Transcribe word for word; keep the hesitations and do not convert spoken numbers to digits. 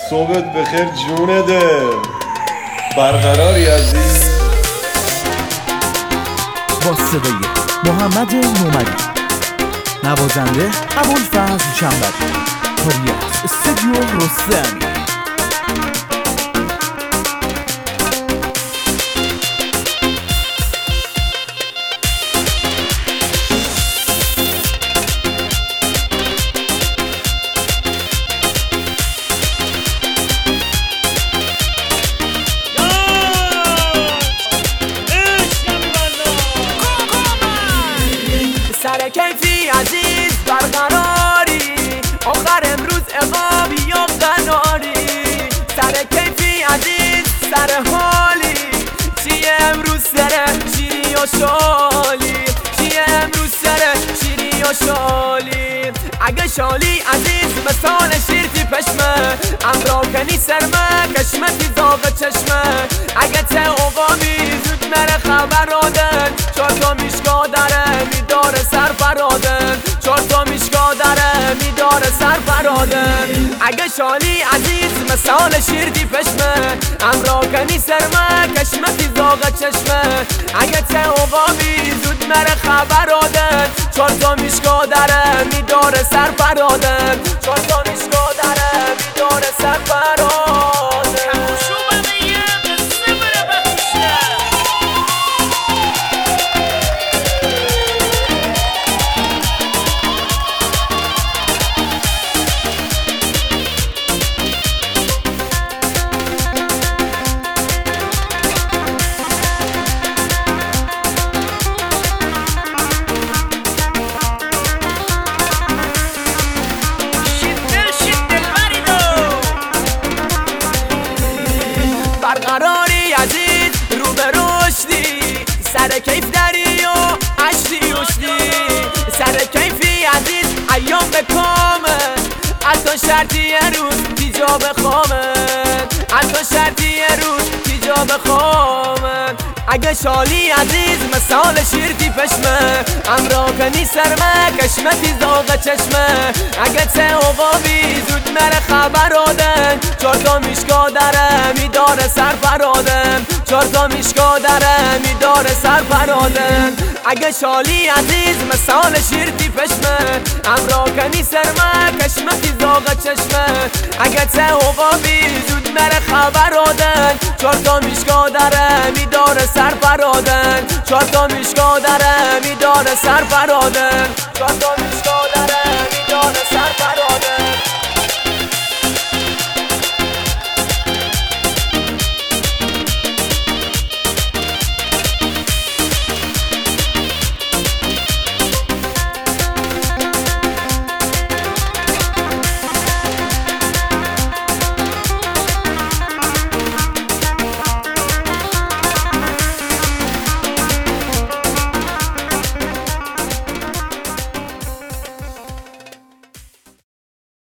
صبحت بخیر جون دل. برقراری عزیز. با صدای محمد نومدی، نوازنده ابوالفضل چنبری، کاری از استودیو رستمی. سر کیفی عزیز برقراری، آخر امروز عقابی یا قناری. سر کیفی عزیز سر حالی، چیه امروز سر شیری و شالی. چیه امروز سر شیری و شالی. اگه شالی عزیز مثال شیرتی پشمه، امرا کنی سرمه کشمتی زاغ چشمه. اگه ته عقابی زود مره خبر دادن، چار تا میشگاه داره میداره سر فرادن. چار تا میشگاه داره میداره سر فرادن. اگه شالی عزیز مثال شیرتی پشمه، امرا کنی سرمه کشمتی زاغ چشمه. اگه ته عقابی زود مره خبر دادن، چار تا میشگاه داره میداره سر فرادن. چار تا میشگاه داره میداره سر فرادن. برقراری عزیز رو به رشدی، سر کیف داری و عشقی رشدی. سر کیفی عزیز ایام به کامه، حتی شرطی روز تیجاب خامه. حتی شرطی روز تیجاب خامه. اگه شالی عزیز مثال شیرتی پشمه، امرا کنی سرمه کشمتی زاغ چشمه. اگه ته عقابی زود مره خبر دادن، چار تا میشگاه داره میداره سر فرادن. چار تا میشگاه داره میداره سر فرادن. اگه شالی عزیز مثال شیرتی پشمه، امرا کنی سرمه کشمتی زاغ چشمه. اگه ته عقابی زود مره خبر دادن، چار تا میشگاه داره میداره سر فرادن. چار تا میشگاه داره میداره سر فرادن. چار تا میشگاه